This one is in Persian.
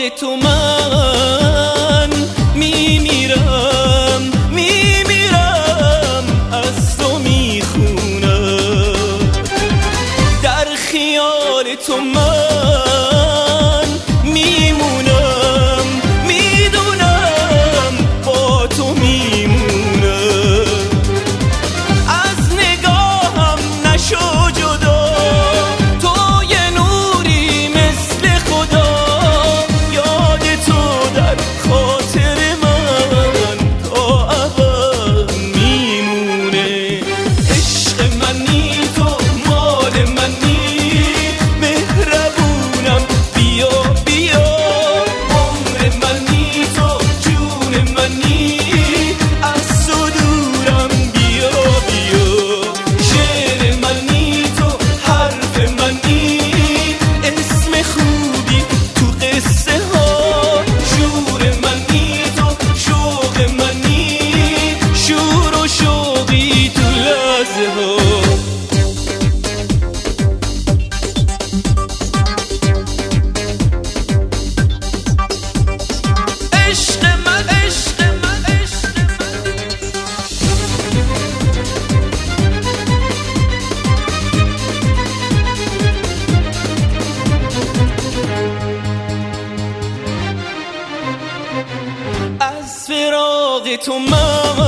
تو من میمیرم از تو میخونم، در خیال تو من میمونم، میدونم با تو میمونم. از نگاهم نشو جدا، تو یه نوری مثل خدا، یاد تو در خاطر من تا ابد میمونه. عشق منی تو، مال منی، مهربونم بیا بیا، عمر منی تو، جون منی، از تو دورم بیا بیا. شعر منی تو، حرف منی، اسم خوبی تو قصه ها، شور منی تو، شوق منی، شور و شوقی تو لحظه ها. عشق من، عشق من، عشق من. از فراق تو من